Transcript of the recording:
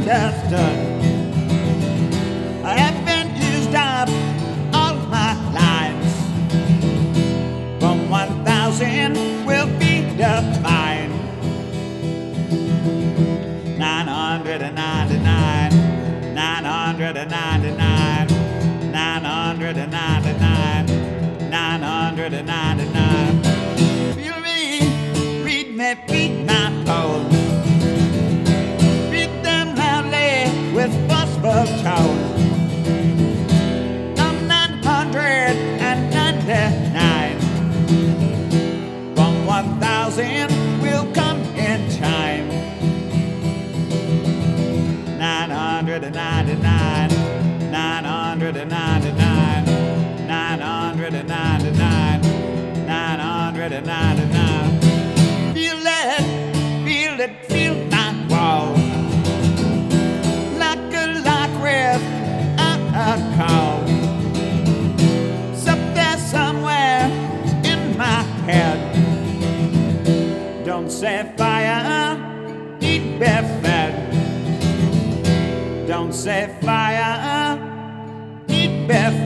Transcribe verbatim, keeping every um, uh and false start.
understood. I have been used up all my lives. From one thousand will be defined. Nine hundred and ninety-nine, nine hundred and ninety-nine, nine hundred and ninety-nine, nine hundred and ninety-nine. Feel me, read me, read my poems. Read them loudly with forceful tone. I'm nine hundred and ninety-nine. From one thousand will come in time. Nine hundred and ninety-nine, nine hundred and ninety-nine, nine hundred and ninety-nine, nine hundred and ninety-nine. Feel it, feel it, feel my walls. Like a lock with a call. Up there somewhere in my head. Don't say fire, eat be fed. Don't say fire, eat be fed.